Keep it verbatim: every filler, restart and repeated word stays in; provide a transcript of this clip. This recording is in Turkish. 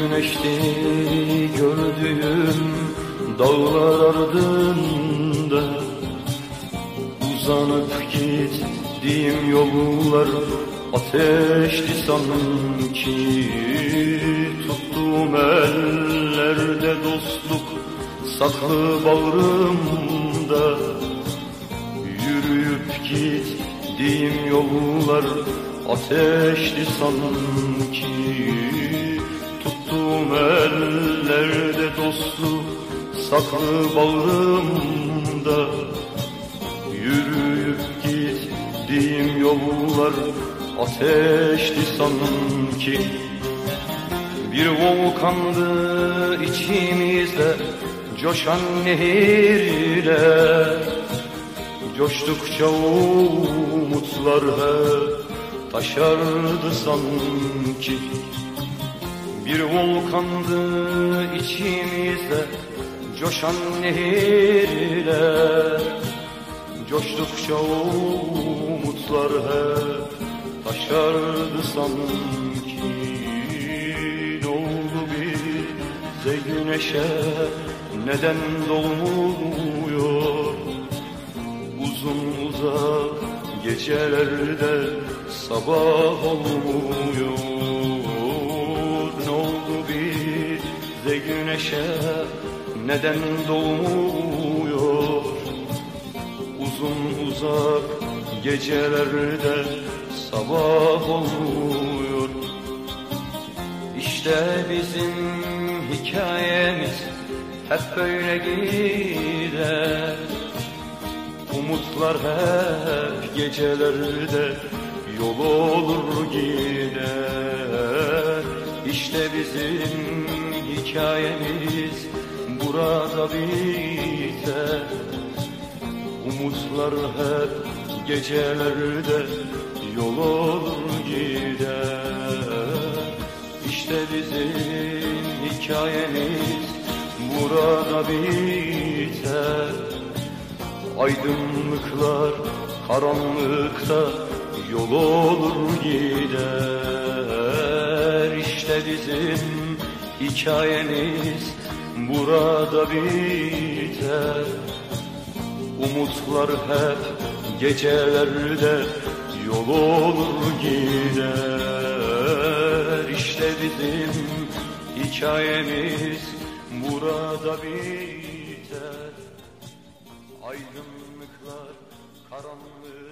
güneşti gördüğüm dağlar ardında, uzanıp gittiğim yollar ateşti sanki. Tuttuğum ellerde dostluk saklı bağrımda, yürüyüp gittiğim yollar ateşti sanki. Tuttuğum ellerde dostluk saklı bağrımda, yürüyüp gittiğim yollar ateşti sanki. Bir volkandı içimizde coşan nehirle, coştukça umutlar hep taşardı sanki. Bir volkandı içimizde coşan nehirle, coştukça umutlar hep taşardı sanki. Ne oldu bize güneşe, neden doğmuyor? Uzun uzak gecelerde sabah olmuyor. Ne oldu bize güneşe, neden doğmuyor? Uzun uzak gecelerde sabah olmuyor. İşte bizim hikayemiz hep böyle gider. Umutlar hep gecelerde yol olur gider. İşte bizim hikayemiz burada biter. Umutlar hep gecelerde yol olur gider. İşte bizim hikayemiz burada biter. Aydınlıklar karanlıkta yol olur gider. İşte bizim hikayemiz burada biter. Umutlar hep gecelerde yol olur gider. İşte bizim hikayemiz burada biter. Aydınlıklar karanlık